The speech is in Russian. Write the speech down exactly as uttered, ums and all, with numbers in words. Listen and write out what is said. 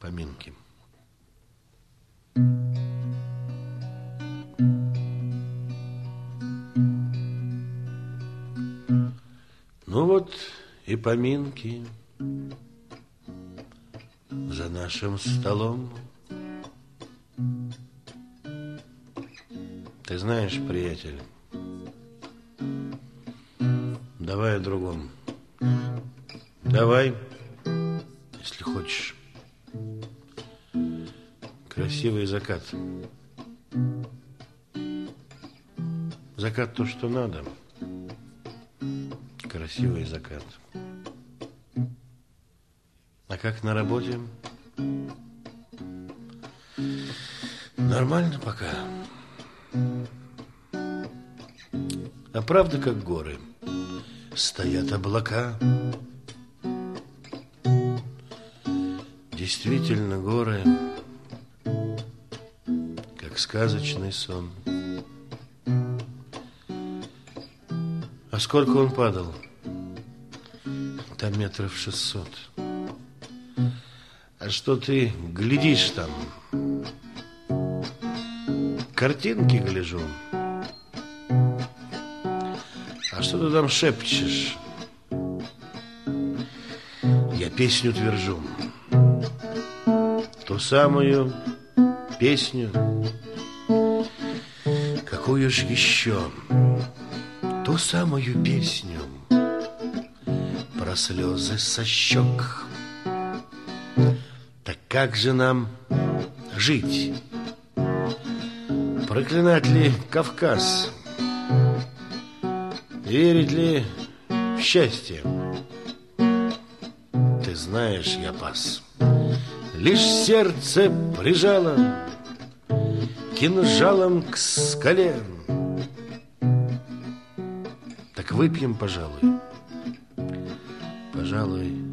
поминки. Ну вот и поминки за нашим столом. Ты знаешь, приятель, давай о другом. Давай, если хочешь, красивый закат. Закат то, что надо. Красивый закат. А как на работе? Нормально пока. А правда, как горы, стоят облака. Действительно, горы, как сказочный сон. А сколько он падал? Там метров шестьсот. А что ты глядишь там? Картинки гляжу. А что ты там шепчешь? Я песню твержу. Ту самую песню. Какую ж еще? Ту самую песню про слезы со щек. Так как же нам жить? Проклинать ли Кавказ? Верить ли в счастье? Ты знаешь, я пас. Лишь сердце прижало кинжалом к скале. Так выпьем, пожалуй. Пожалуй,